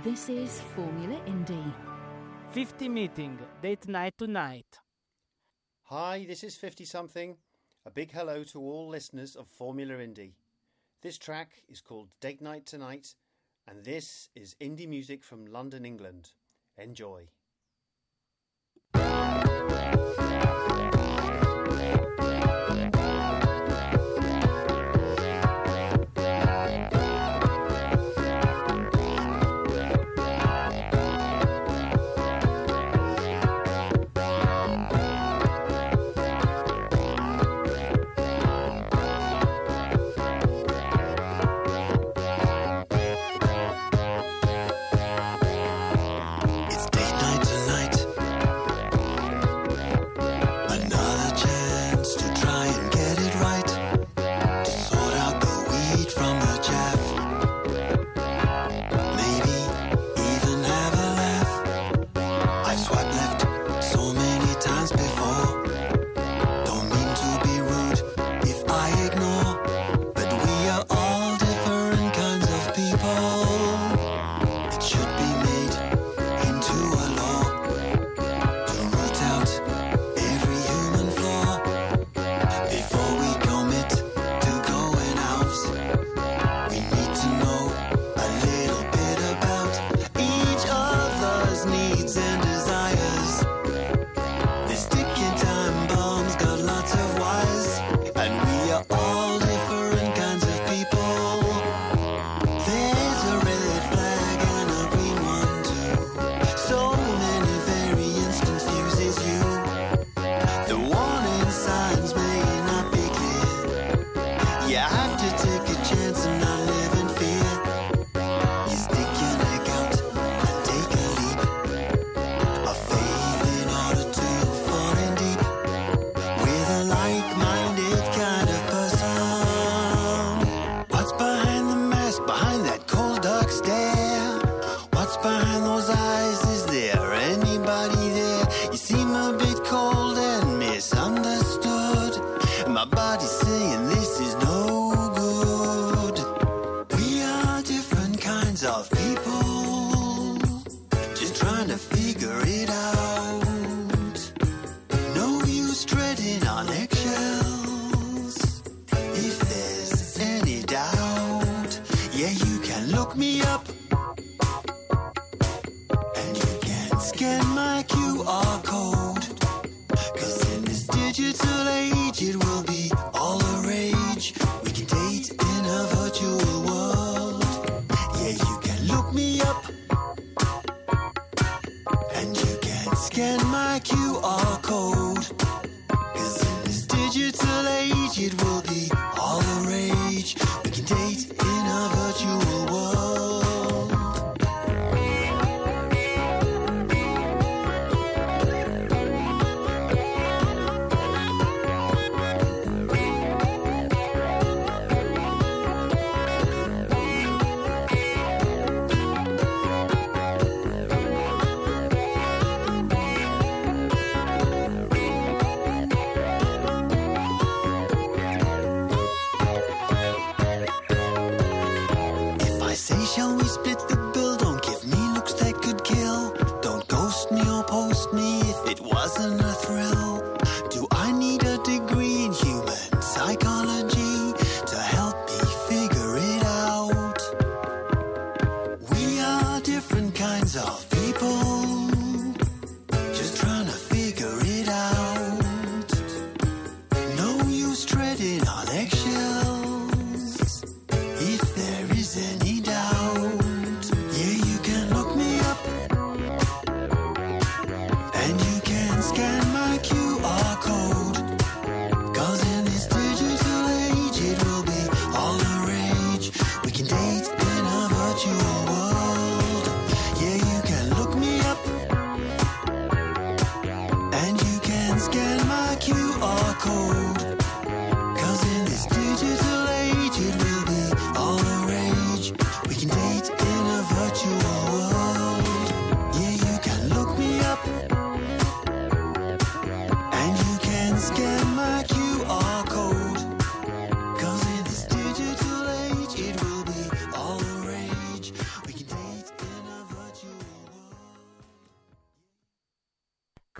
This is Formula Indie. 50 Meeting, Date Night Tonight. Hi, this is 50-something. A big hello to all listeners of Formula Indie. This track is called Date Night Tonight, and this is indie music from London, England. Enjoy.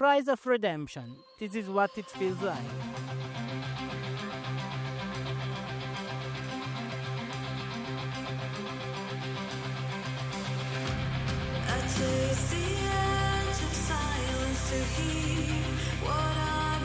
Cries of Redemption. This is what it feels like. I taste the edge of silence to hear what I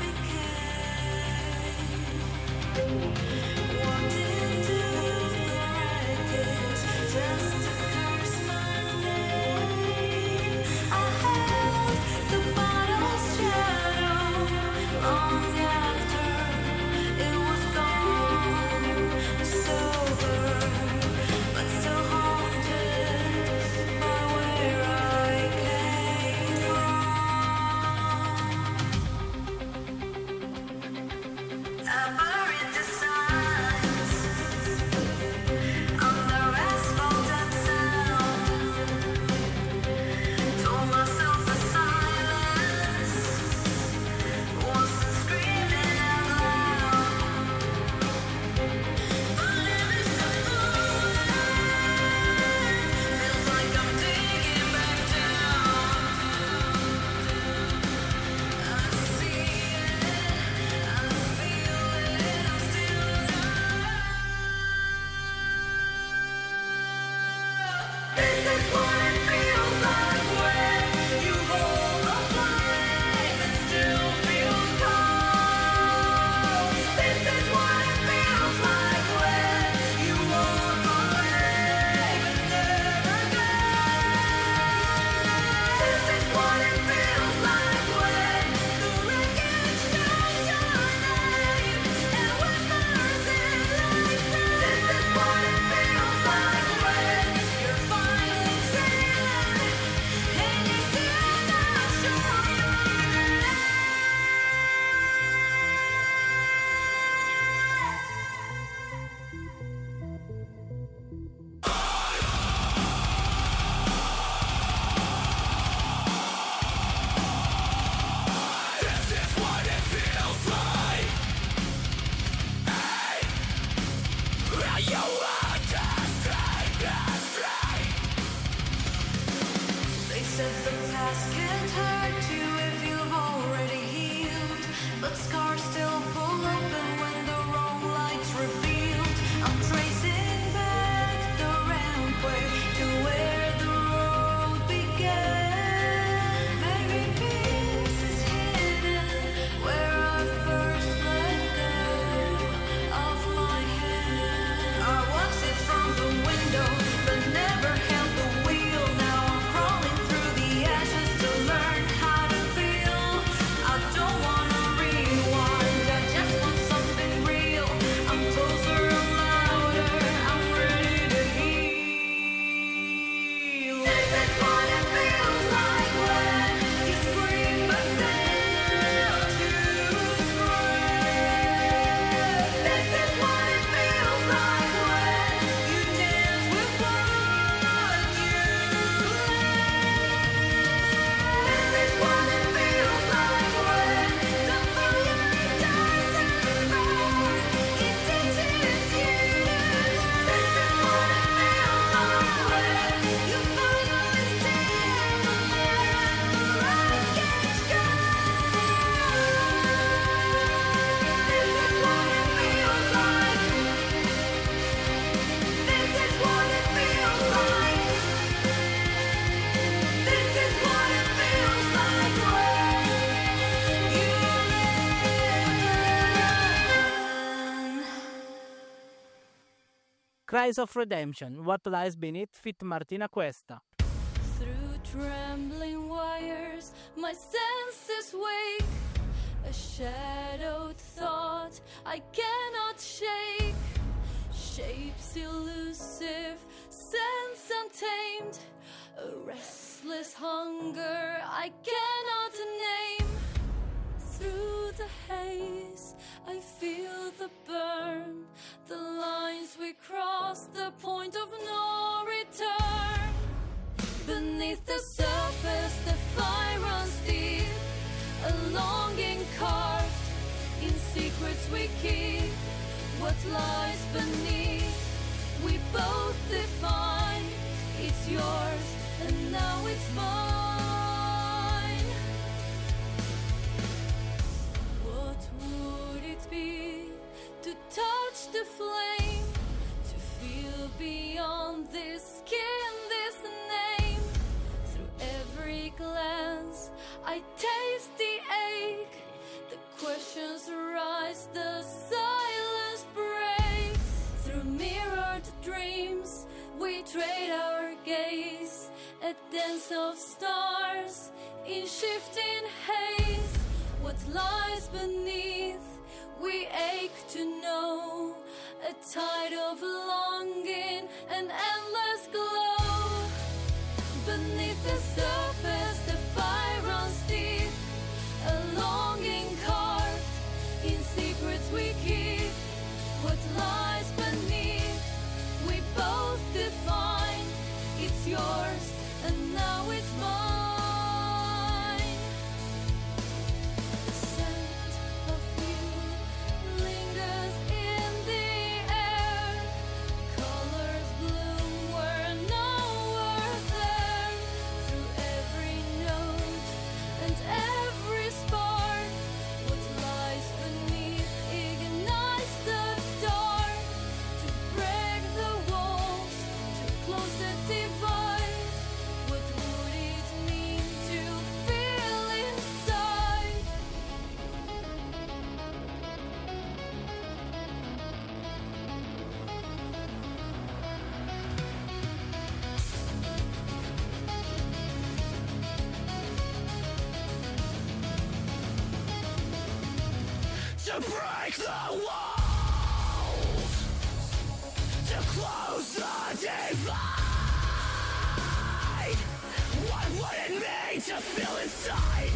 became. Wanting to the wreckage just to curse my name. I held the bottle's shadow long after it was gone. Sober, but still haunted by where I came from. I buried the signs under asphalt and sound. Told myself the silence wasn't screaming out loud. But living so full feels like I'm digging back down. I see it, I feel it, I'm still alive. This is what it feels like when you hold a flame and still feel cold. This is what it feels like when you walk away but never go. This is what it feels like when the wreckage shows your name and whispers in light. This is what it feels like when you're finally sailing and you're still not sure you're alive. They said the past can't hurt you if you've already healed, but scars still pull open when the wrong light's revealed. I'm tracing back the rampway to where the road began. Maybe peace is hidden where I first let go of my hand. I watched it from the window, but never held the wheel. Now I'm crawling through the ashes to learn how to feel. I don't wanna rewind, I just want something real. I'm closer, I'm louder, I'm ready to heal. This is what it feels like when you scream but still choose brave. This is what it feels like when you dance with what you This is what it feels like when the fire dies and burns. It teaches you. This is what it feels like when you finally stand and let the wreckage go. This is what it feels like. This is what it feels like. This is what it feels like when you live. Cries of Redemption. What Lies Beneath fit Martina Cuesta. Through trembling wires, my senses wake. A shadowed thought I cannot shake. Shapes elusive, sense untamed. A restless hunger I cannot name. Through the haze, I feel the burn. The lines we cross, the point of no return. Beneath the surface, the fire runs deep. A longing carved in secrets we keep. What lies beneath, we both define. It's yours and now it's mine. gaze, a dance of stars in shifting haze. What lies beneath, we ache to know, a tide of longing, an endless glow. Beneath the surface, the fire runs deep, a longing carved in secrets we keep. What lies beneath, we both define. It's yours and now it's mine. The scent of you lingers in the air. Colors bloom where nowhere there. Through every note and every spark, what lies beneath ignites the dark. To break the walls, to close the divide. What would it mean to feel inside? To break the walls, to close the divide. What would it mean to feel inside?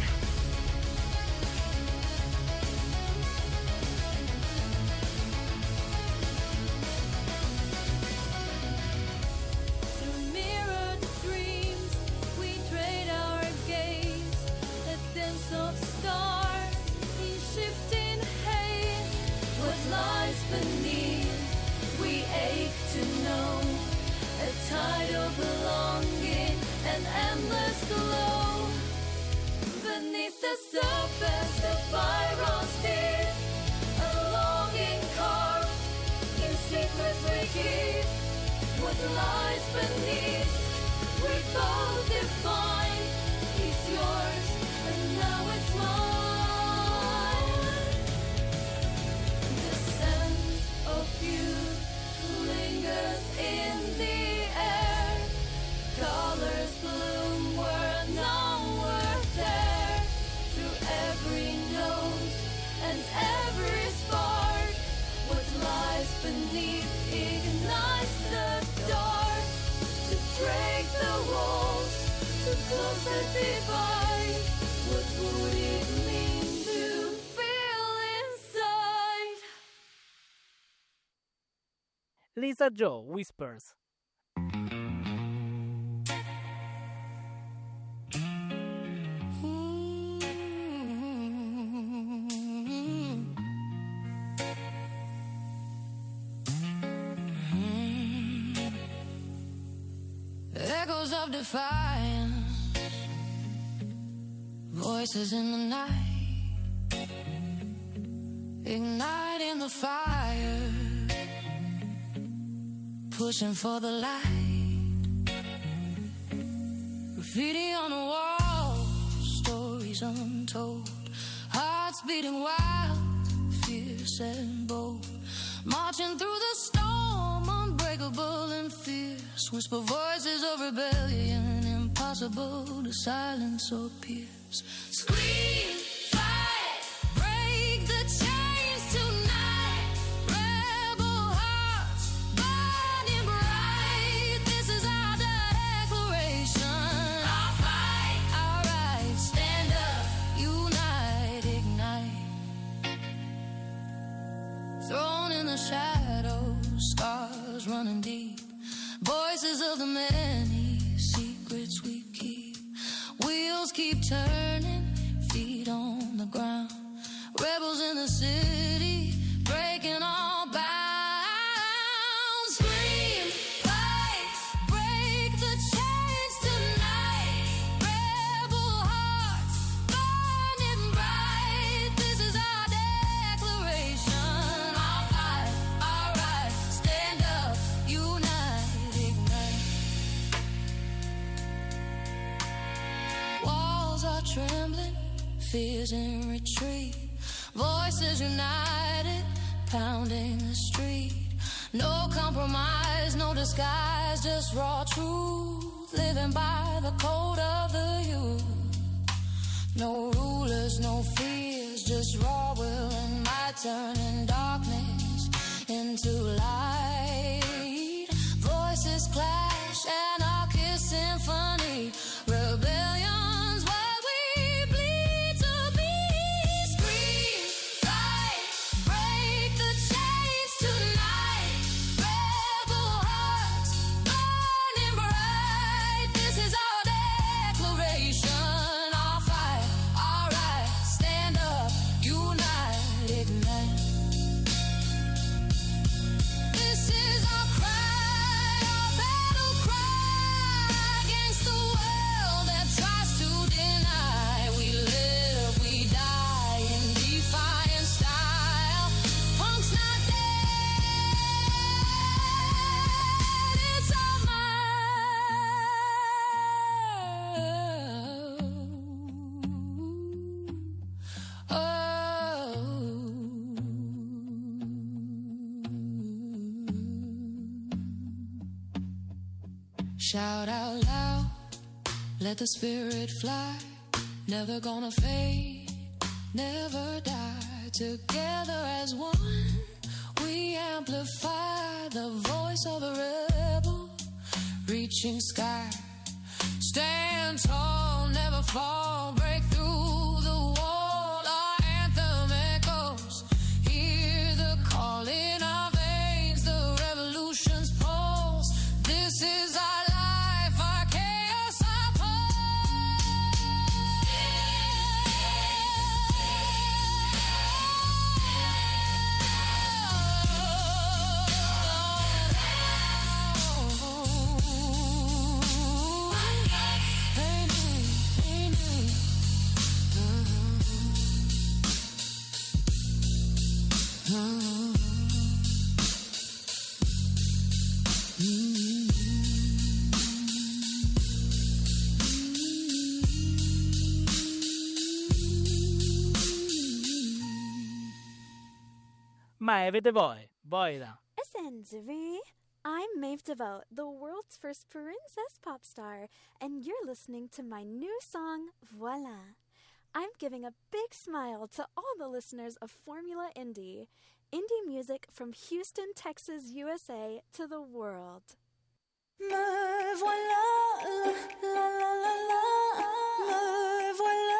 Through mirrored dreams, we trade our gaze, a dance of stars in shifting haze. What lies beneath, we ache to know, a tide of longing, an endless glow. Beneath the surface, the fire runs deep, a longing carved in secrets we keep. What lies beneath, we both define. It's yours and now it's mine. The scent of you lingers in the air. Colors bloom where nowhere there. Through every note and every spark, what lies beneath ignites the dark. To break the walls, to close the divide. What would it mean to feel inside? Lisa Joe Whispers. Echoes of defiance, voices in the night, igniting the fire, pushing for the light. Graffiti on the wall, stories untold, hearts beating wild, fierce and bold, marching through the storm, unbreakable and fierce. Whisper voices of rebellion, impossible to silence or pierce. Scream, fight, break the chains tonight. Rebel hearts burning bright. This is our declaration. Our fight, our right. Stand up, unite, ignite. Thrown in the shadows, scars running deep. Voices of the many, secrets we keep. Wheels keep turning, feet on the ground. Rebels in the city, breaking all bounds. Scream, fight, break the chains tonight. Rebel hearts burning bright. This is our declaration. Our fight, our right. Stand up, unite, ignite. Walls are trembling, fears in retreat. Voices united, pounding the street. No compromise, no disguise, just raw truth. living by the code of the youth. No rulers, no fears, just raw will and might, turning darkness into light. Voices clash, anarchist symphony, rebellion's what we bleed to be. Scream, fight, break the chains tonight. Rebel hearts burning bright. This is our declaration, our fight, our right. Stand up, unite, ignite. This is our cry, our battle cry against the world that tries to deny. We live, we die in defiant style. Punk's not dead, it's our Shout out loud, let the spirit fly. Never gonna fade, never die. Together as one, we amplify the voice of a rebel, reaching sky. Stand tall, never fall, break through the wall. Our anthem echoes, hear the call in our veins, the revolution's pulse. This is our life, our chaos, our Ma avete voi, Boira. Essenzeri, I'm Maeve DeVoe, the world's first princess pop star, and you're listening to my new song, Voila. I'm giving a big smile to all the listeners of Formula Indie, indie music from Houston, Texas, USA to the world. Me voilà, la la la la la, me voilà.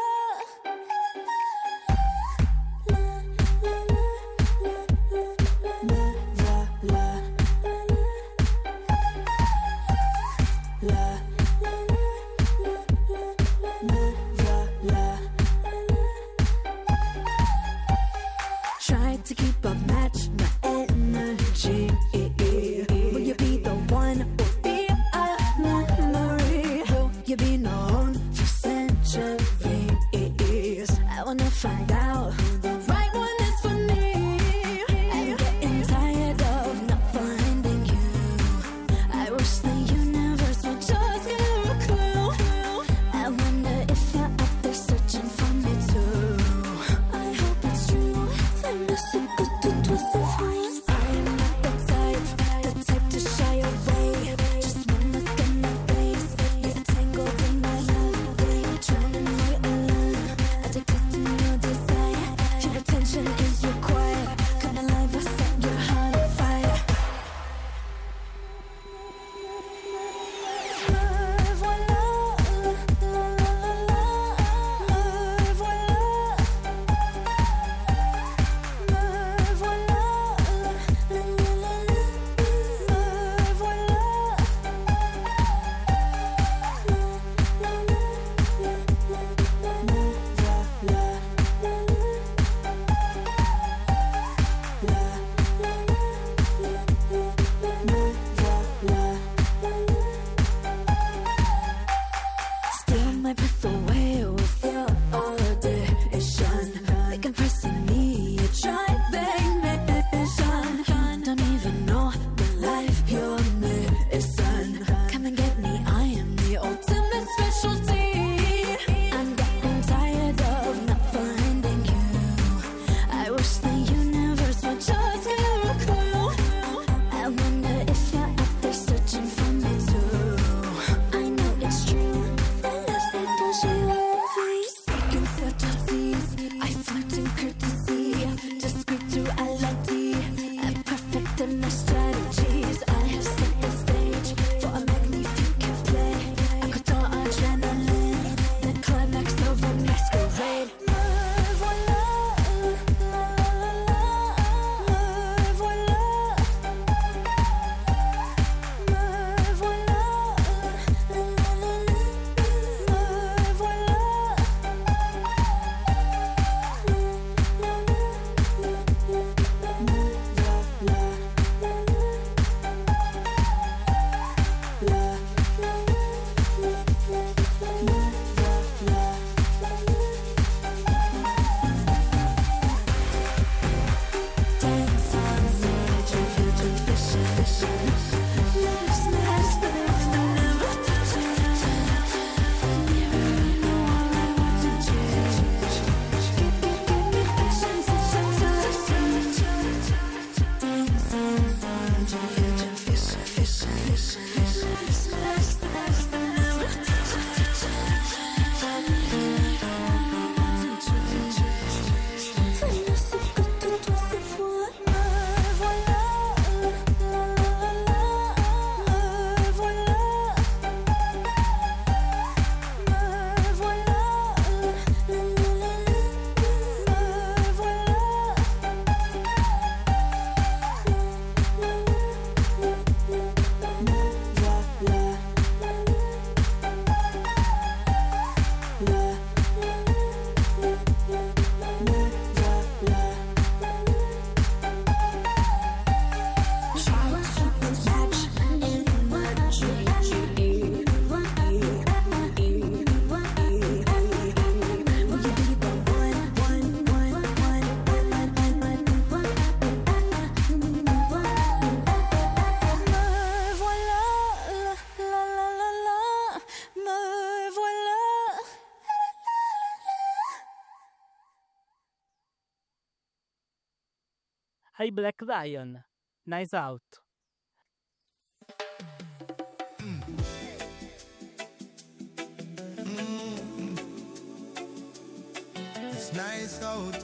Try to keep up, match my energy. Will you be the one or be a memory? Will you be known for centuries? I wanna find out who the right one is for me. I'm getting tired of not finding you. I wish the universe would just give a clue. I wonder if you're out there searching for me too. I hope it's true. I'm not so good to twist the fine. I'm not the type to shy away. Just one look at my face, you're tangled in my love. Drowning right alone, addicted to your desire. Your attention is required. Come alive, I'll set your heart on fire. Me voilà, la la la la, me voilà. Me voilà, la la la la, me voilà. Steal my breath away with your audition. Like I'm pressing me, you try mission. Don't even know the life you're missing. Come and get me, I am the ultimate specialty. I'm getting tired of not finding you. I wish the universe would just give a clue. I wonder if you're out there searching for me too. I know Hi Black Lion, Nice Out. It's nice out.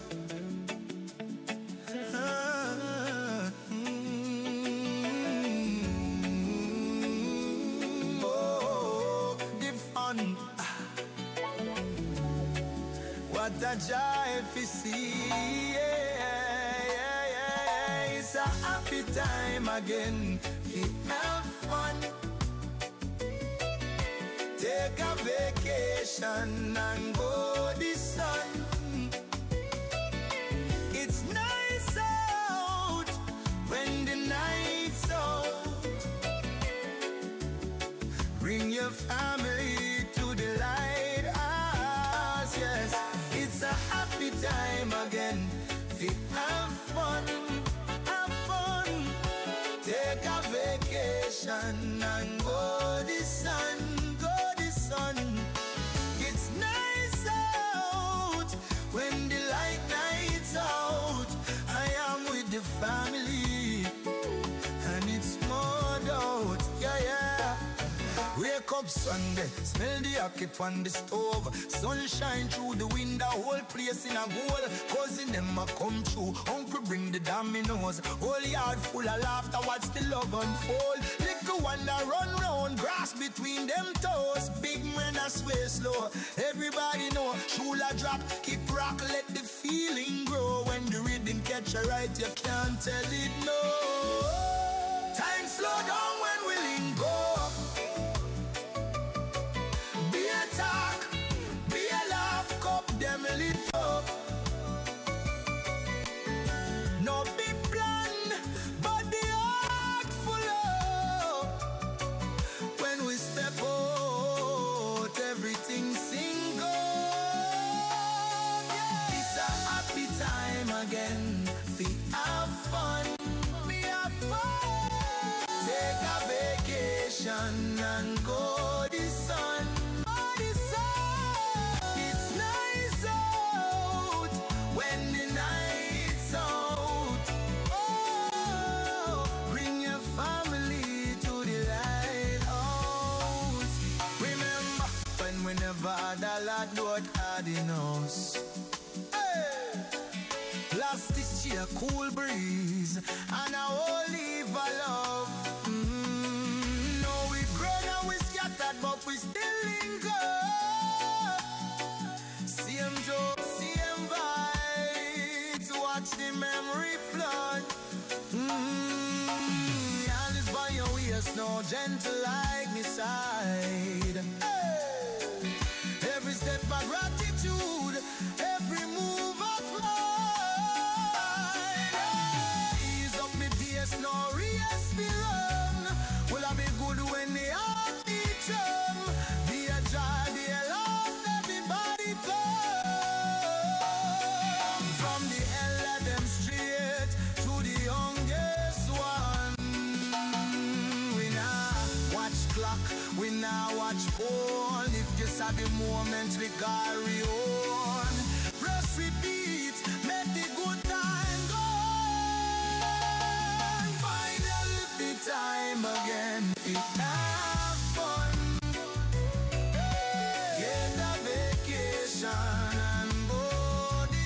Oh, the fun. What a joy to see. Yeah. It's a happy time again. We have fun. Take a vacation and go the sun. It's nice out when the night's out. Bring your family to the lighthouse. Yes, it's a happy time again. We have fun, have fun. Take a vacation and go the sun. It's nice out when the light night's out. I am with the family and it's more out. Yeah. Wake up Sunday, smell the hockey on the stove. Sunshine through the window, whole place in a goal. Cousin them a come through, uncle bring the dominoes. Whole yard full of laughter, watch the love unfold. Little one that run round, grass between them toes. Big man that sway slow, everybody know. Shula drop, kick rock, let the feeling grow. When the rhythm catch you right, you can't tell it no. Time slow down when we link go. Be a talk, be a laugh, cup them lift up. No big plan, but the heart full of. When we step out, everything sing up. Yeah. It's a happy time again. We have fun, we have fun. Take a vacation and go the sun. It's nice out when the night's out. Oh, bring your family to the lighthouse. Remember when we never had a lot but had in us. Hey. Last this year, cool breeze and a whole heap of love. No, we grown and we scattered, but we still linger. Same joke, same vibes. Watch the memory flood. All is by your ears, no gentle like me side. Hey. Every step of gratitude, every move of pride. Ease up me pace, no race be run. Will I be good when the heart beat drum? Be a joy, be a laugh, everybody come. From the elder them straight to the youngest one. We now watch clock, we now watch phone. If you saw the moment we carry on. Press repeat, make the good time go. Finally the time again. We have fun. Get a vacation and go the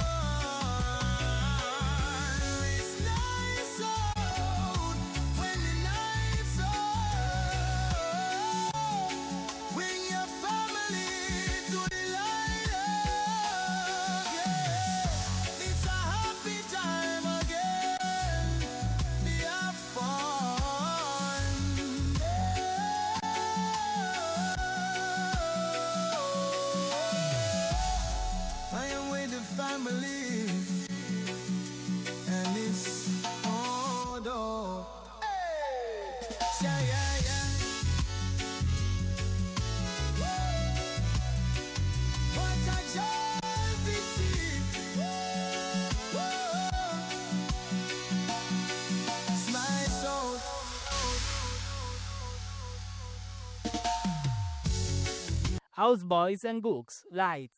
sun. It's nice out when the night's out. Bring your family to the lighthouse. Yeah. It's a happy time again. We have fun. I am with the family, and it's all up. Yeah, yeah, yeah. What a joy we see. Smile so. Houseboys and Gooks, Lights.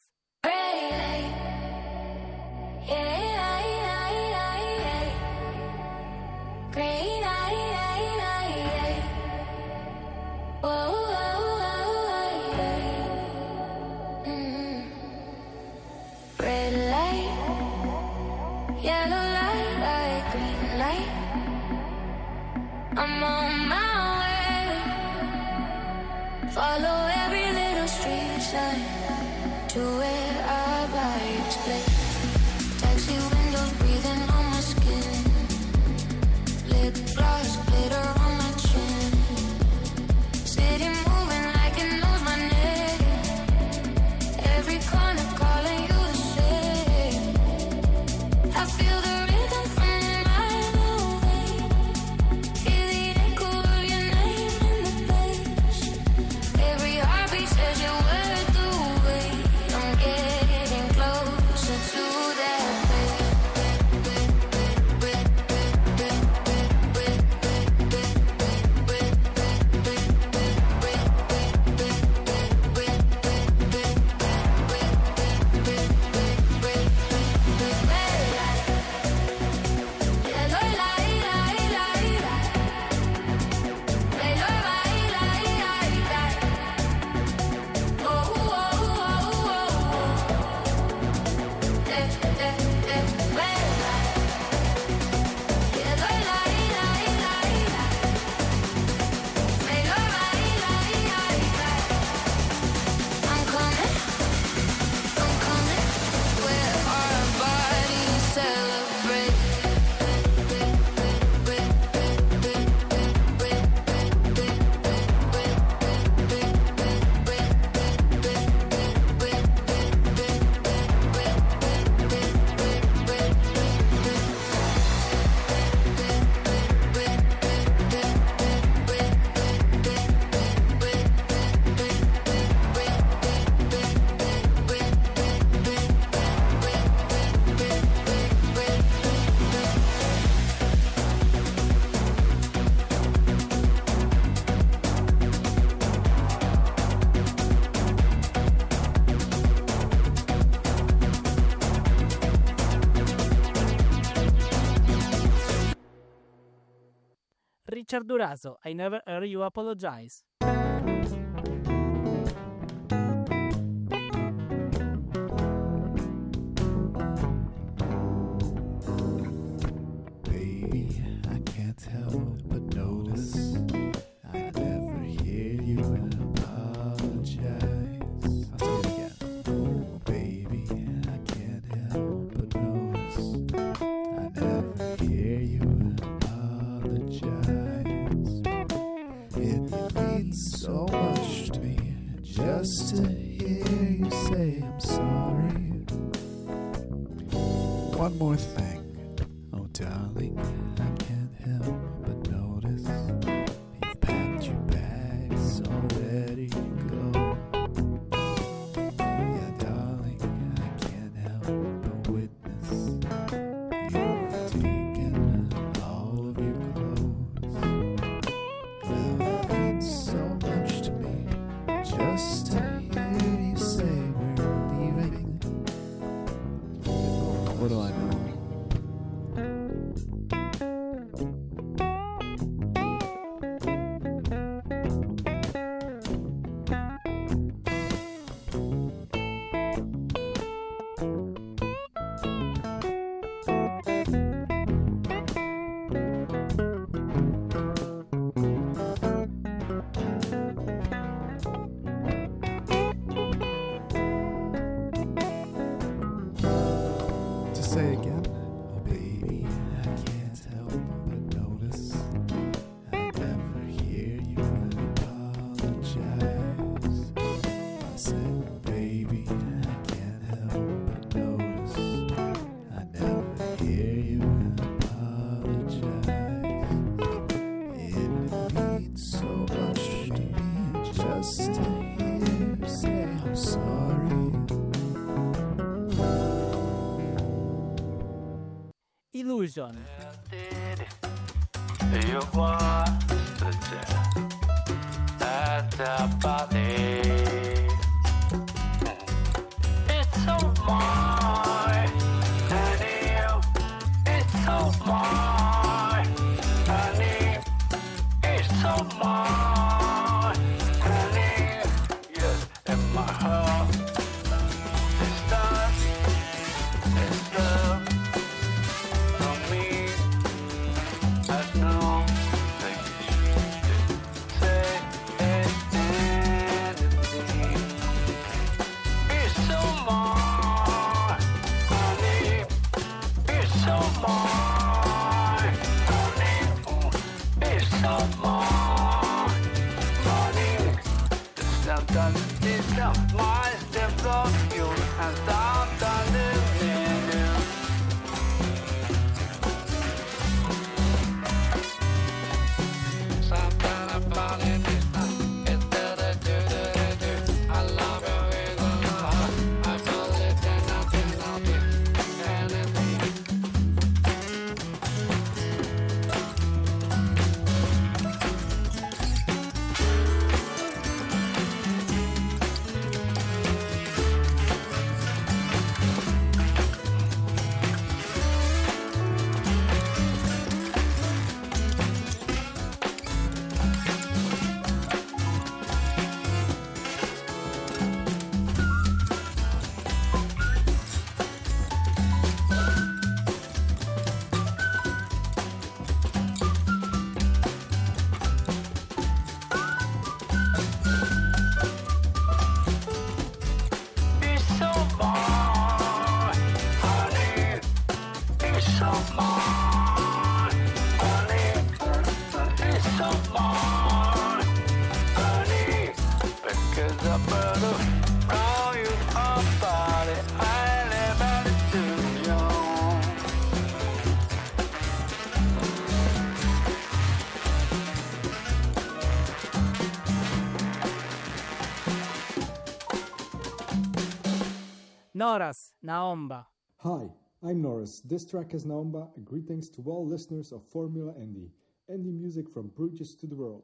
sign to where our bikes play. Taxi windows breathing on my skin. Lip gloss glitter on my chin. City moving like it knows my name. Every corner calling you the same. I feel the rhythm from a mile away. Hear the echo of your name in the bass. Every heartbeat says you're worth the wait. I'm getting closer to that place. Richard Durazo, I Never Heard You Apologize. Baby, I can't help but notice I never hear you apologize. I'll say it again. Baby, I can't help but notice I never hear you apologize. It means so much to me just to hear you say I'm sorry. One more thing, oh darling, I can't help but notice you've packed your bags already to go. Yeah, darling, I can't help but witness you've taken all of your clothes. Well, it means so much to me just to hear you say we're leaving. What do I know? To say again, oh baby, I can't help but notice I never hear you apologize. I said, baby, I can't help but notice I never hear you apologize. It means so much to me just to hear you say I'm sorry. Illusion. You want to at the body. It's so mine, and you, it's so mine, and you, it's so mine, and you, yes, in my heart. It's done, it's done. For me, I know that you say anything. Sometimes it's not my step from you, and sometimes it's in you. Sometimes I fall in this time. It's do. I love you with all my heart. I feel it and I cannot be anything. Noras, Naomba. Hi, I'm Norris. This track is Naomba. Greetings to all listeners of Formula Indie. Indie music from Bruges to the world.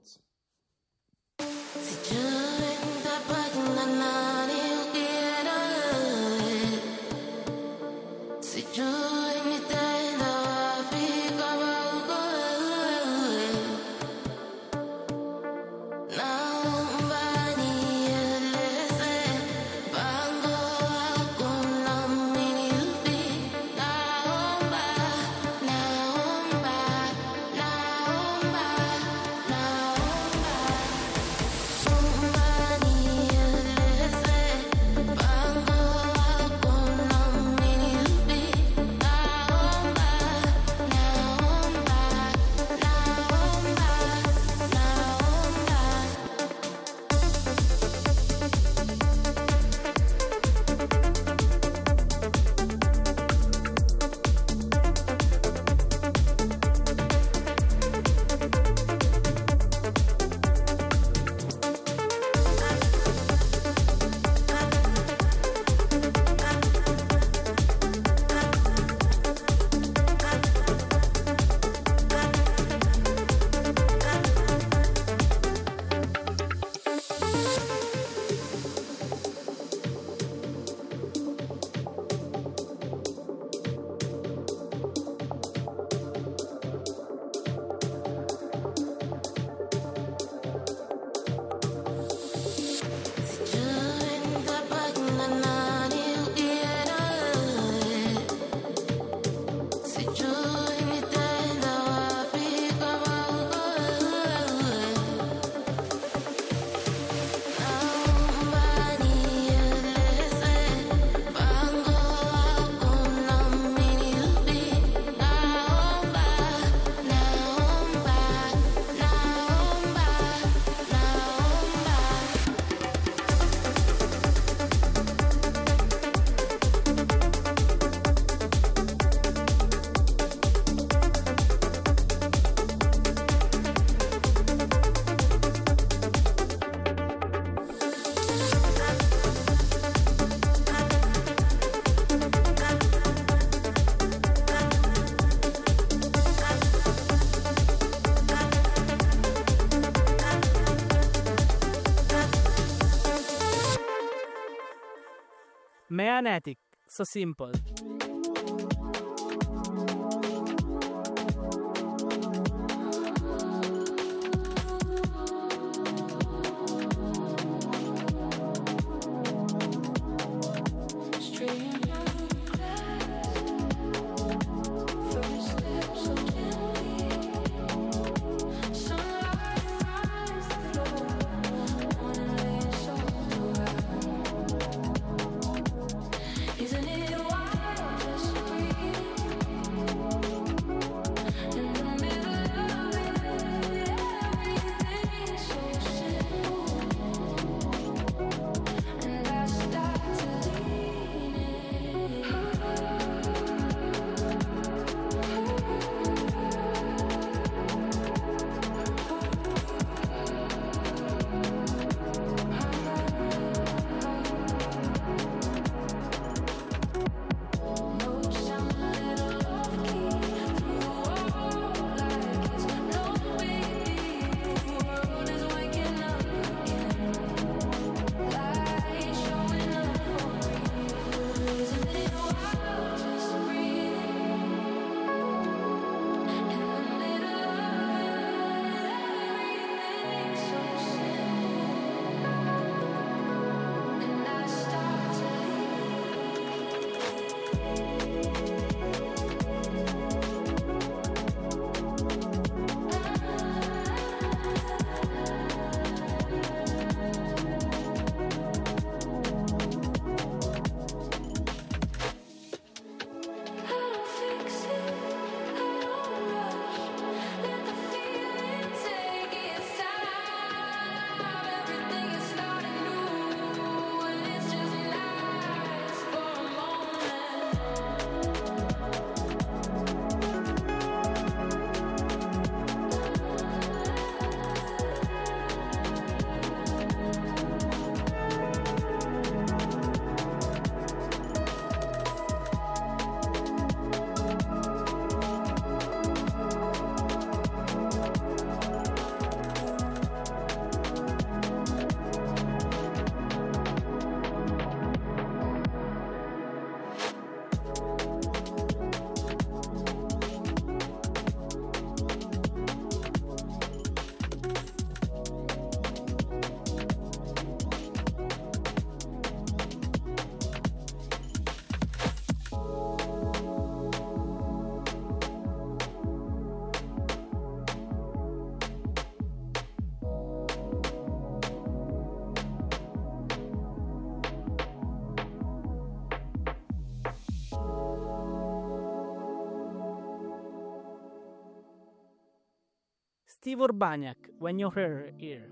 Meanetic, so simple. Isn't it wild? Steve Urbaniak, When You're Here.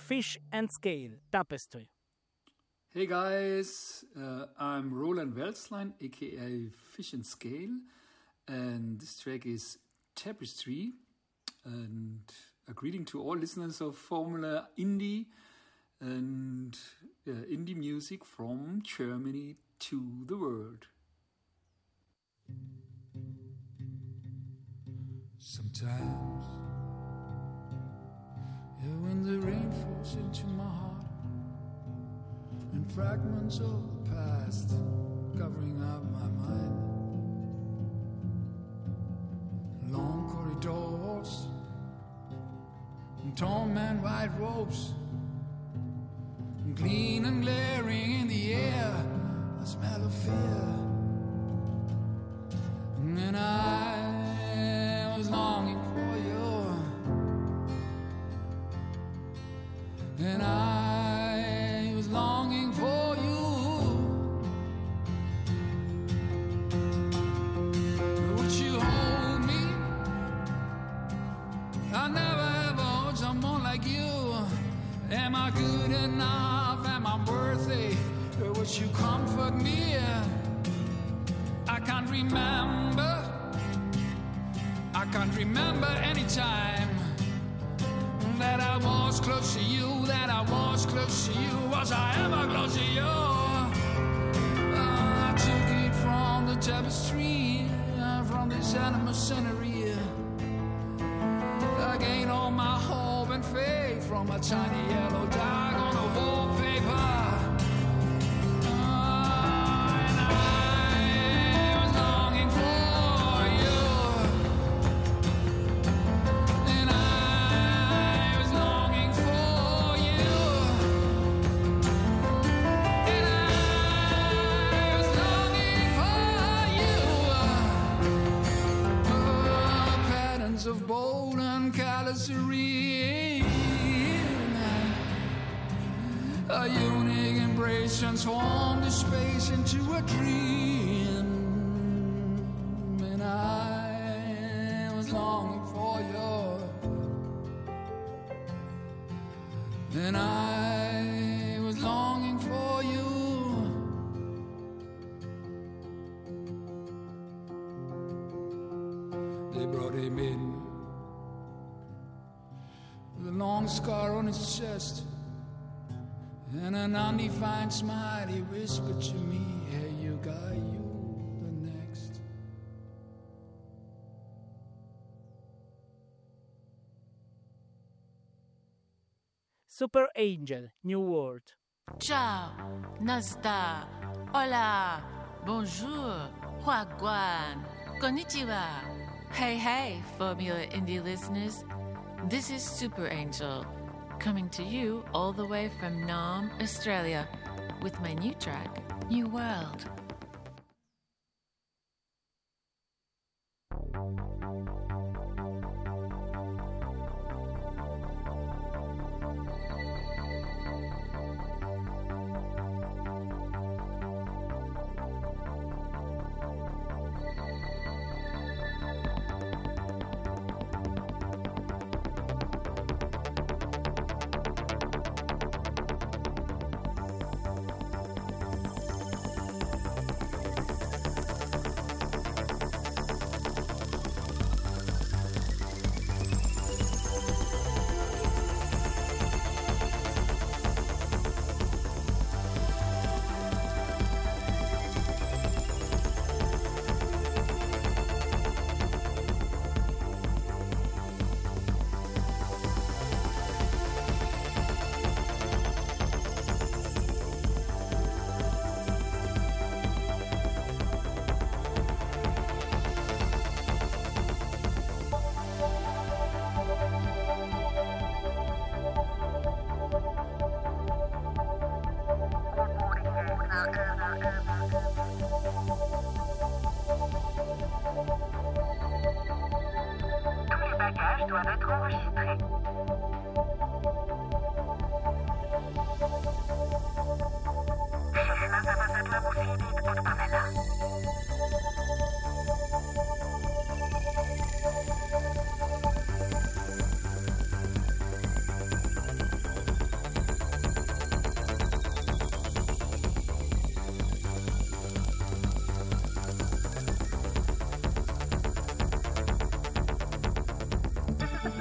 Fish and Scale Tapestry. Hey guys, I'm Roland Welslein, aka Fish and Scale, and this track is Tapestry. And a greeting to all listeners of Formula Indie and indie music from Germany to the world. Sometimes, when the rain falls into my heart and fragments of the past covering up my mind, long corridors and tall men white robes, and clean and glaring in the air, the smell of fear, and I was longing for you, and I was longing for you. Would you hold me? I never ever hold someone like you. Am I good enough? Am I worthy? Would you comfort me? I can't remember any time that I was close to you, that I was close to you. Was I ever close to you? I took it from the tapestry, from this animal scenery. I gained all my hope and faith from a tiny yellow dog on the wallpaper. And I was longing for you. And I was longing for you. And I was longing for you. Patterns of bold and callous serene, a unique embrace transformed the space into a dream, and I was longing for you, and I was longing for you. They brought him in with a long scar on his chest and an undefined smile. He whispered to me, "Hey, you guy, you the next." Super Angel, New World. Ciao, Nasta, hola, bonjour, Huaguan, konnichiwa. Hey, hey, Formula Indie listeners. This is Super Angel, coming to you all the way from Nam, Australia, with my new track, New World.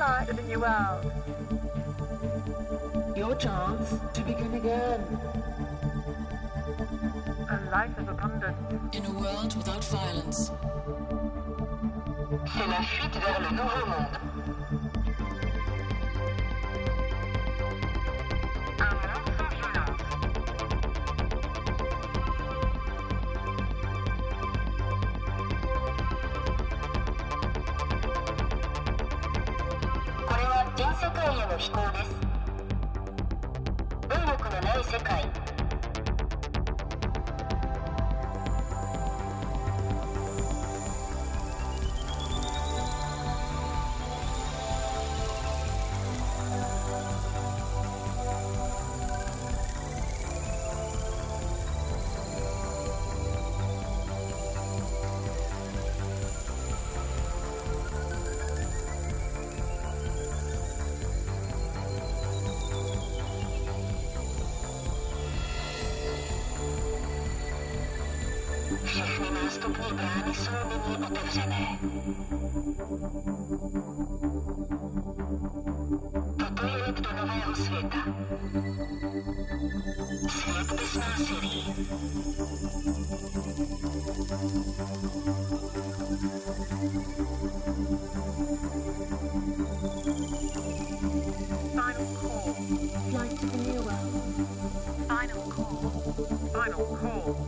start of the new world. Your chance to begin again. A life of abundance. In a world without violence. C'est la fuite vers le nouveau monde. Un monde sans violence. Všechny nástupní brány jsou nyní otevřené. Toto je let do nového světa. Svět bez násilí. Final call. Flight to the new world. Final call. Final call.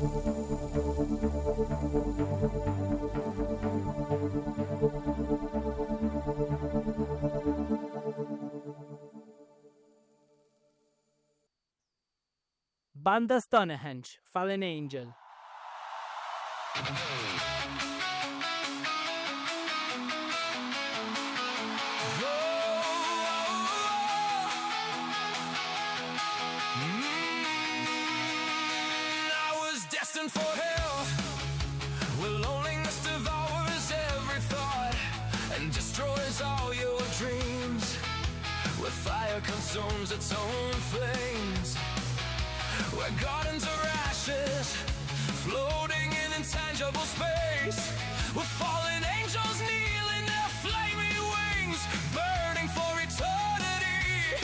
Banda Stonehenge, Fallen Angel. I was destined for hell, where loneliness devours every thought and destroys all your dreams, where fire consumes its own flames, where gardens are ashes, floating in intangible space, where fallen angels kneel in their flaming wings, burning for eternity.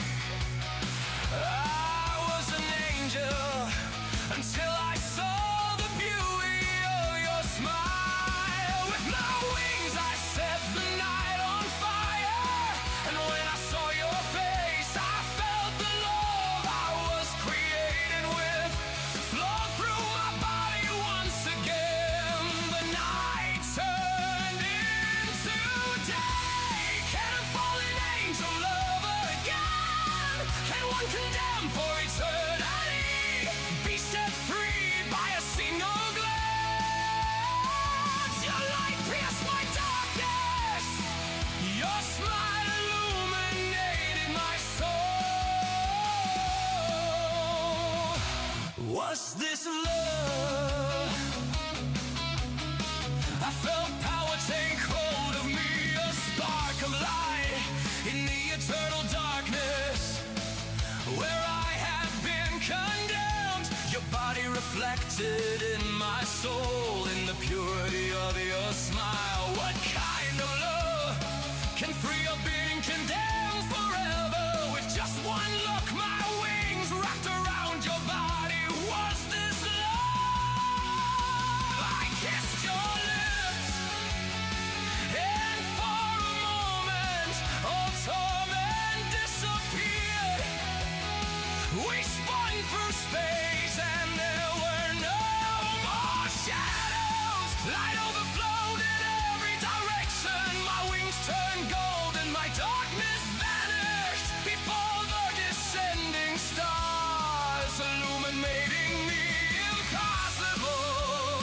I was an angel until I saw the beauty of your smile. With my wings I set the night on fire, and when I saw your face I felt the love I was created with flow through my body once again. The night turned into day. Can a fallen angel love again? Can one condemned for eternity be set free by a single glance? Your light pierced my darkness, your smile illuminated my soul. Was this love? I felt power take hold of me, a spark of light in the eternal darkness, where I had been condemned. Your body reflected in my soul, in the purity of your smile. What kind of love can free a being condemned forever? With just one look, my wings wrapped around your body. Was this love? I kissed your lips, and for a moment all torment disappeared. We spun through space and there were no more shadows. Light overflowed in every direction. My wings turned gold and my darkness vanished before the descending stars, illuminating the impossible.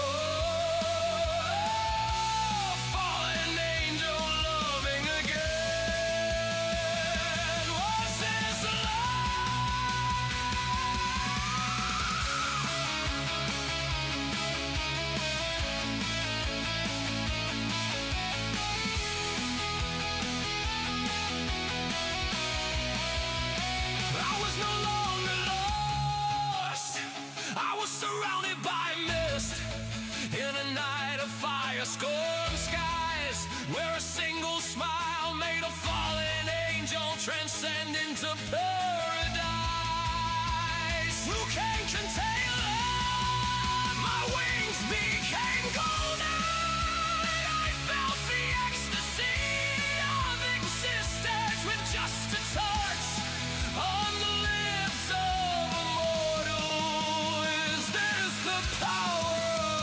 Fallen angel loving again. Was this I was no longer lost. I was surrounded by mist in a night of fire, scorched skies, where a single smile made a fallen was a paradise. Who can contain love? My wings became golden. I felt the ecstasy of existence with just a touch on the lips of a mortal. Is this the power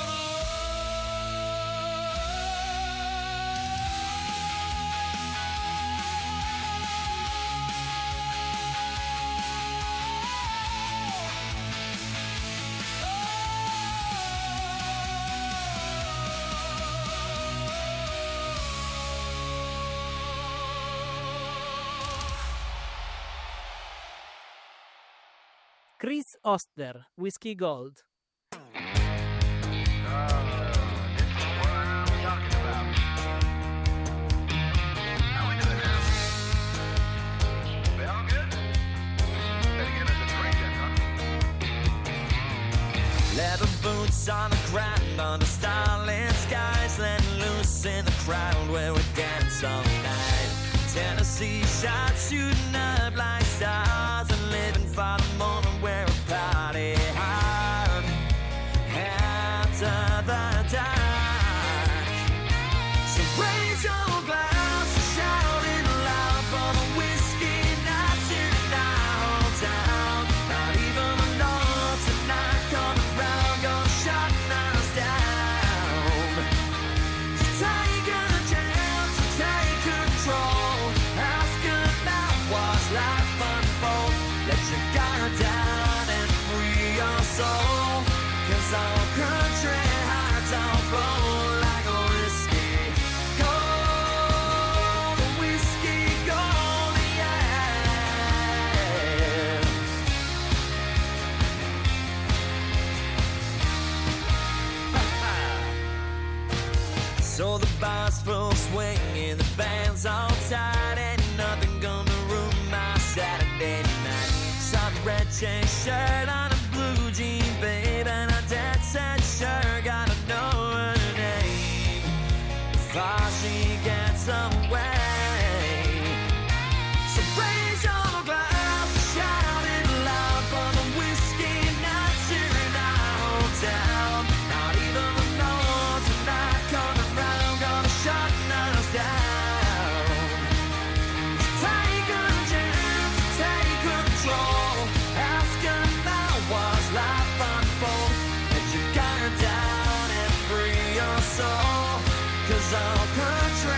Chris Oster, Whiskey Gold. Leather boots on the ground under starlit skies, letting loose in the crowd where we dance all night. Tennessee shots shooting up like stars, and living for the moment where we party hard after the dark. So raise your glass and shout it loud for the whiskey nights in our town. Not even a note tonight coming round, gonna shut us down. So take a chance to take control. Ask about what's life unfold. Let your guard down and free your soul. 'Cause our country hearts all flow like a whiskey gold, whiskey gold, yeah. So the bar's full swing and the band's all tight. Ain't nothing gonna ruin my Saturday night. Some red chain shirt on a blue jean, babe, and a dead set shirt. Gotta know her name before she gets away. So raise your glass and shout it loud for the whiskey nights in our town. Not even a note tonight coming round, gonna shut us down. Take a chance, take control. Ask about what's life unfold. Let your guard down and free your soul. 'Cause our country